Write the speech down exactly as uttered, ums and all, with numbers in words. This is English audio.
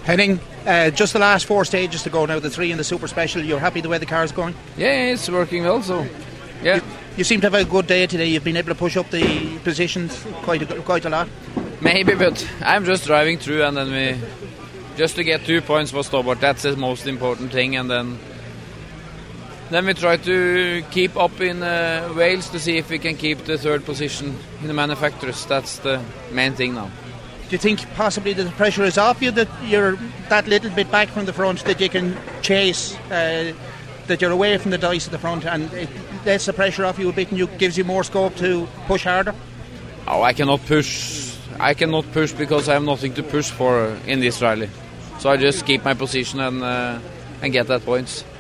Henning, uh, just the last four stages to go now, the three in the Super Special. You're happy the way the car's going? Yeah, it's working well, so yeah. You, you seem to have a good day today. You've been able to push up the positions quite a, quite a lot. Maybe, but I'm just driving through, and then we just to get two points for Stobart. That's the most important thing, and then then we try to keep up in uh, Wales to see if we can keep the third position in the manufacturers. That's the main thing now. Do you think possibly that the pressure is off you, that you're that little bit back from the front, that you can chase, uh, that you're away from the dice at the front, and it lets the pressure off you a bit and you, gives you more scope to push harder? Oh, I cannot push. I cannot push because I have nothing to push for in this rally. So I just keep my position and uh, and get that points.